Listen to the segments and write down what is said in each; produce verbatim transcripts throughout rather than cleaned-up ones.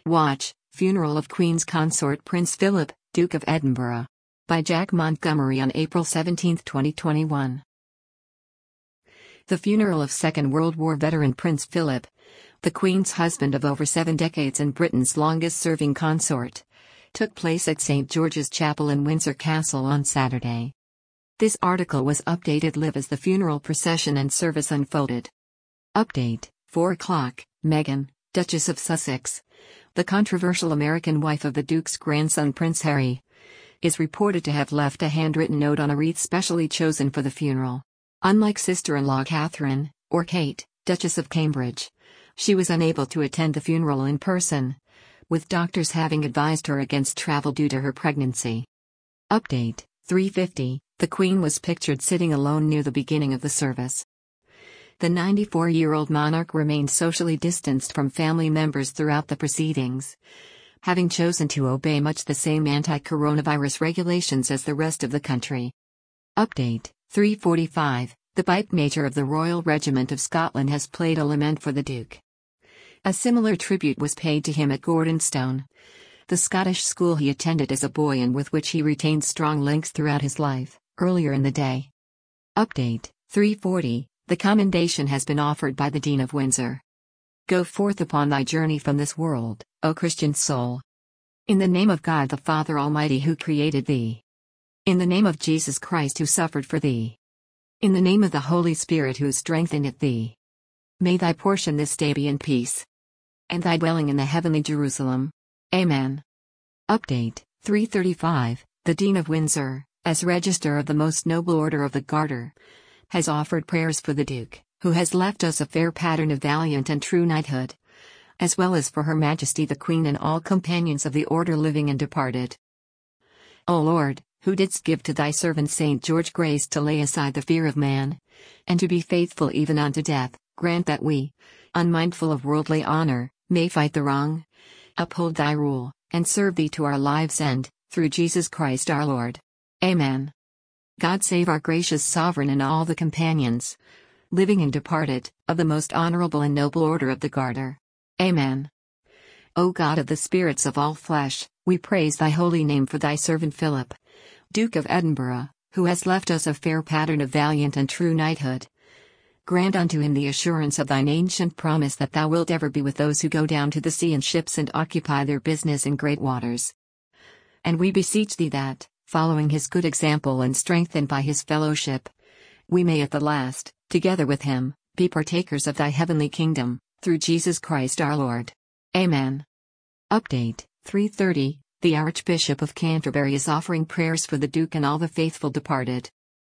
Watch, Funeral of Queen's Consort Prince Philip, Duke of Edinburgh. By Jack Montgomery on April seventeenth twenty twenty-one. The funeral of Second World War veteran Prince Philip, the Queen's husband of over seven decades and Britain's longest-serving consort, took place at Saint George's Chapel in Windsor Castle on Saturday. This article was updated live as the funeral procession and service unfolded. Update: four o'clock, Meghan, Duchess of Sussex, the controversial American wife of the Duke's grandson Prince Harry, is reported to have left a handwritten note on a wreath specially chosen for the funeral. Unlike sister-in-law Catherine, or Kate, Duchess of Cambridge, she was unable to attend the funeral in person, with doctors having advised her against travel due to her pregnancy. Update: three fifty, the Queen was pictured sitting alone near the beginning of the service. The ninety-four-year-old monarch remained socially distanced from family members throughout the proceedings, having chosen to obey much the same anti-coronavirus regulations as the rest of the country. Update: three forty-five, the Pipe Major of the Royal Regiment of Scotland has played a lament for the Duke. A similar tribute was paid to him at Gordonstone, the Scottish school he attended as a boy and with which he retained strong links throughout his life, earlier in the day. Update: three forty, the commendation has been offered by the Dean of Windsor. Go forth upon thy journey from this world, O Christian soul. In the name of God the Father Almighty who created thee. In the name of Jesus Christ who suffered for thee. In the name of the Holy Spirit who strengtheneth thee. May thy portion this day be in peace, and thy dwelling in the heavenly Jerusalem. Amen. Update: three thirty-five, the Dean of Windsor, as Register of the Most Noble Order of the Garter, has offered prayers for the Duke, who has left us a fair pattern of valiant and true knighthood, as well as for Her Majesty the Queen and all companions of the order living and departed. O Lord, who didst give to thy servant Saint George grace to lay aside the fear of man, and to be faithful even unto death, grant that we, unmindful of worldly honor, may fight the wrong, uphold thy rule, and serve thee to our lives' end, through Jesus Christ our Lord. Amen. God save our gracious Sovereign and all the companions, living and departed, of the most honorable and noble order of the Garter. Amen. O God of the spirits of all flesh, we praise thy holy name for thy servant Philip, Duke of Edinburgh, who has left us a fair pattern of valiant and true knighthood. Grant unto him the assurance of thine ancient promise that thou wilt ever be with those who go down to the sea in ships and occupy their business in great waters. And we beseech thee that, following his good example and strengthened by his fellowship, we may at the last, together with him, be partakers of thy heavenly kingdom, through Jesus Christ our Lord. Amen. Update: three thirty, the Archbishop of Canterbury is offering prayers for the Duke and all the faithful departed.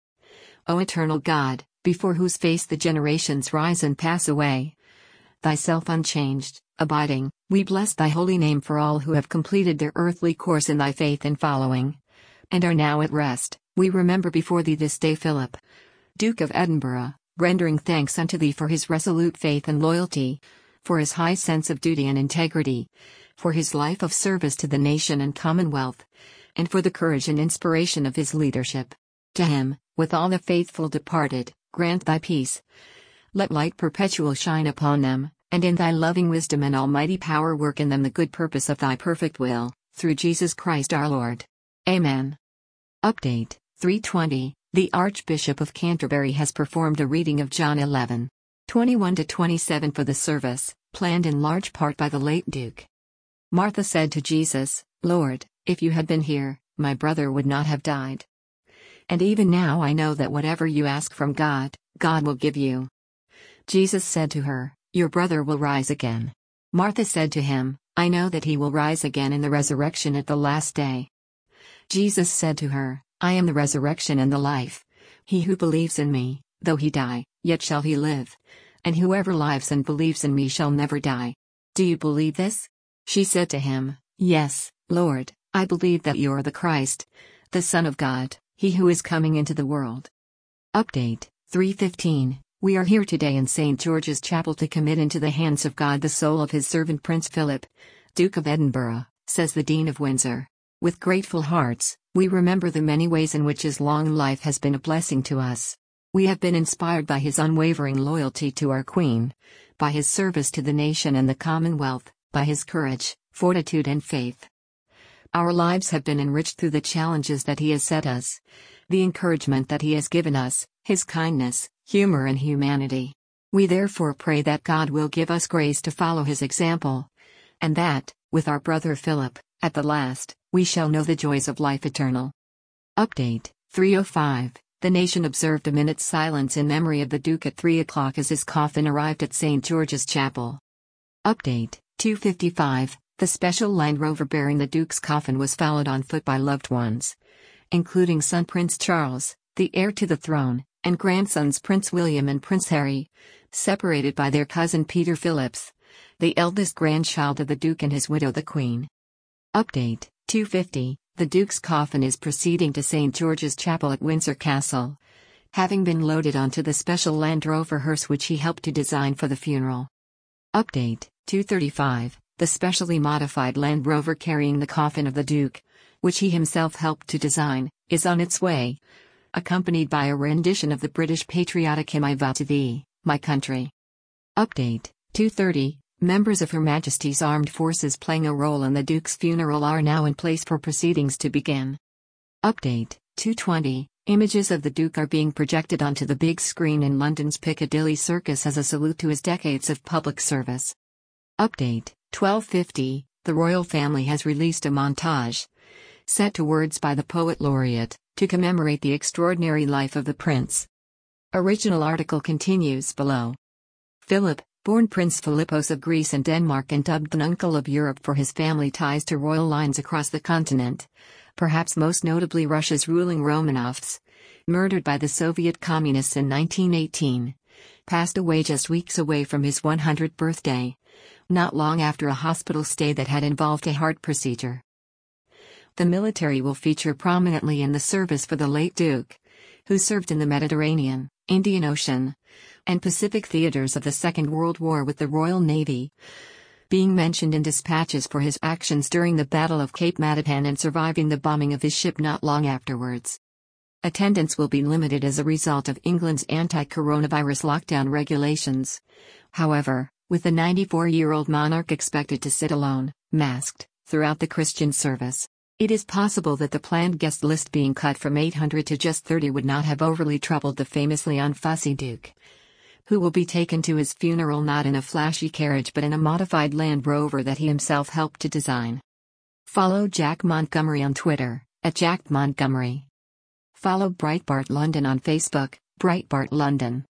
O eternal God, before whose face the generations rise and pass away, thyself unchanged, abiding, we bless thy holy name for all who have completed their earthly course in thy faith and following, and are now at rest. We remember before thee this day Philip, Duke of Edinburgh, rendering thanks unto thee for his resolute faith and loyalty, for his high sense of duty and integrity, for his life of service to the nation and commonwealth, and for the courage and inspiration of his leadership. To him, with all the faithful departed, grant thy peace. Let light perpetual shine upon them, and in thy loving wisdom and almighty power work in them the good purpose of thy perfect will, through Jesus Christ our Lord. Amen. Update: three twenty, the Archbishop of Canterbury has performed a reading of John eleven, twenty-one to twenty-seven for the service, planned in large part by the late Duke. Martha said to Jesus, Lord, if you had been here, my brother would not have died. And even now I know that whatever you ask from God, God will give you. Jesus said to her, Your brother will rise again. Martha said to him, I know that he will rise again in the resurrection at the last day. Jesus said to her, I am the resurrection and the life. He who believes in me, though he die, yet shall he live. And whoever lives and believes in me shall never die. Do you believe this? She said to him, Yes, Lord, I believe that you are the Christ, the Son of God, he who is coming into the world. Update: three fifteen. We are here today in Saint George's Chapel to commit into the hands of God the soul of his servant Prince Philip, Duke of Edinburgh, says the Dean of Windsor. With grateful hearts, we remember the many ways in which his long life has been a blessing to us. We have been inspired by his unwavering loyalty to our Queen, by his service to the nation and the Commonwealth, by his courage, fortitude and faith. Our lives have been enriched through the challenges that he has set us, the encouragement that he has given us, his kindness, humor and humanity. We therefore pray that God will give us grace to follow his example, and that, with our brother Philip, at the last, we shall know the joys of life eternal. Update, three oh five, the nation observed a minute's silence in memory of the Duke at three o'clock as his coffin arrived at Saint George's Chapel. Update, two fifty-five, the special Land Rover bearing the Duke's coffin was followed on foot by loved ones, including son Prince Charles, the heir to the throne, and grandsons Prince William and Prince Harry, separated by their cousin Peter Phillips, the eldest grandchild of the Duke and his widow the Queen. Update, two fifty, the Duke's coffin is proceeding to Saint George's Chapel at Windsor Castle, having been loaded onto the special Land Rover hearse which he helped to design for the funeral. Update, two thirty-five, the specially modified Land Rover carrying the coffin of the Duke, which he himself helped to design, is on its way, accompanied by a rendition of the British patriotic hymn I Vow to Thee, My Country. Update, two thirty, members of Her Majesty's Armed Forces playing a role in the Duke's funeral are now in place for proceedings to begin. Update, two twenty, images of the Duke are being projected onto the big screen in London's Piccadilly Circus as a salute to his decades of public service. Update, twelve fifty, the royal family has released a montage, set to words by the poet laureate, to commemorate the extraordinary life of the prince. Original article continues below. Philip, born Prince Philippos of Greece and Denmark and dubbed the Uncle of Europe for his family ties to royal lines across the continent, perhaps most notably Russia's ruling Romanovs, murdered by the Soviet communists in nineteen eighteen, passed away just weeks away from his one hundredth birthday, not long after a hospital stay that had involved a heart procedure. The military will feature prominently in the service for the late Duke, who served in the Mediterranean, Indian Ocean, and Pacific theaters of the Second World War with the Royal Navy, being mentioned in dispatches for his actions during the Battle of Cape Matapan and surviving the bombing of his ship not long afterwards. Attendance will be limited as a result of England's anti-coronavirus lockdown regulations. However, with the ninety-four-year-old monarch expected to sit alone, masked, throughout the Christian service, it is possible that the planned guest list being cut from eight hundred to just thirty would not have overly troubled the famously unfussy Duke, who will be taken to his funeral not in a flashy carriage but in a modified Land Rover that he himself helped to design. Follow Jack Montgomery on Twitter, at Jack Montgomery. Follow Breitbart London on Facebook, Breitbart London.